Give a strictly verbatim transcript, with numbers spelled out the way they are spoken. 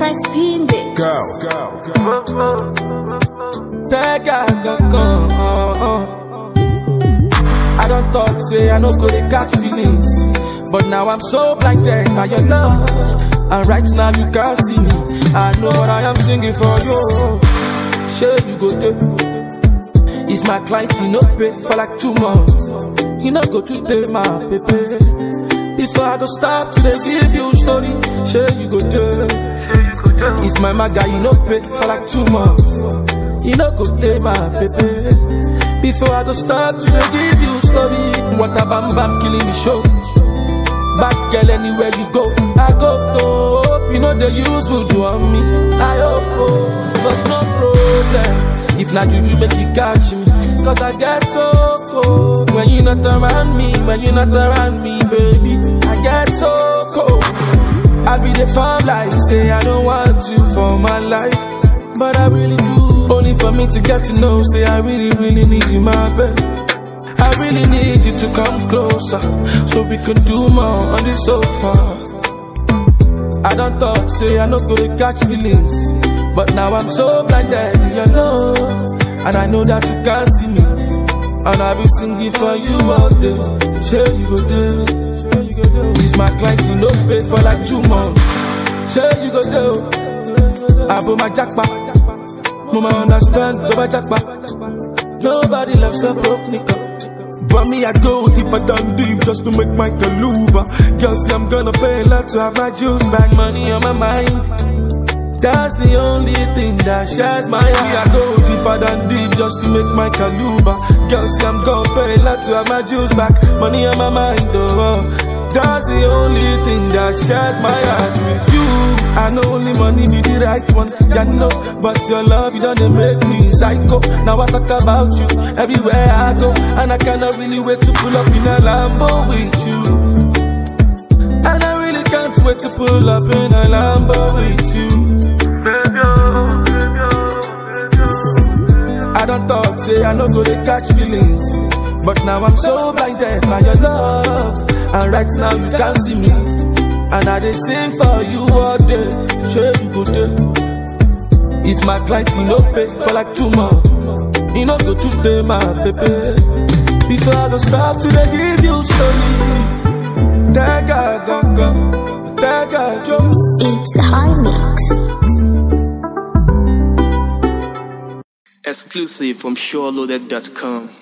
Recipe Mix. Go, go, go. That guy go, go, uh, uh. I don't talk, say I no go to catch feelings, but now I'm so blinded by your love, and right now you can't see me. I know what I am singing for you. Sure you go there. If my client he no pay for like two months, he no go to take my baby. Before I go stop to they give you story, sure you go there. If my maga he no pay for like two months, he no go take my baby. Before I go stop to they give you story, what a bam bam killing the show. Back girl anywhere you go, I go to hope you know they use voodoo on me. I hope, oh, but no problem. If not juju make you catch me, cause I get so cold when you not around me, when you not around me, baby. I get so cold. I be the farm like say I don't want you for my life, but I really do. Only for me to get to know, say I really, really need you, my baby. I really need you to come closer, so we can do more on the sofa. I don't talk, say I no go to catch feelings, but now I'm so blinded in your love, and I know that you can't see me, and I'll be singing for you all day. Sure you go there, sure you go there. If my clients you no pay for like two months, sure you go there. I put my jackpot, mama understand, go my jackpot. Nobody loves a broke nigga, but me I go deeper than deep just to make my kaluba. Girl say I'm gonna pay a lot to have my juice back, money on my mind. That's the only thing that shares my heart. I go deeper than deep just to make my kaluba. Girl say I'm gonna pay a lot to have my juice back, money on my mind, oh. That's the only thing that shares my heart with you. I know only money be the right one, yeah no, but your love you done make me psycho. Now I talk about you everywhere I go, and I cannot really wait to pull up in a Lambo with you. And I really can't wait to pull up in a Lambo with you. Baby, oh, baby, oh, baby, oh. I don't talk, say I no go to catch feelings, but now I'm so blinded by your love, and right now you can't see me, and I dey sing for you all day. Sure you go there. If my client he no pay for like two months, he no go to day my baby. Before I go stop to they give you story. That guy gon' go, that guy go. It's the high mix. Exclusive from SureLoaded dot com.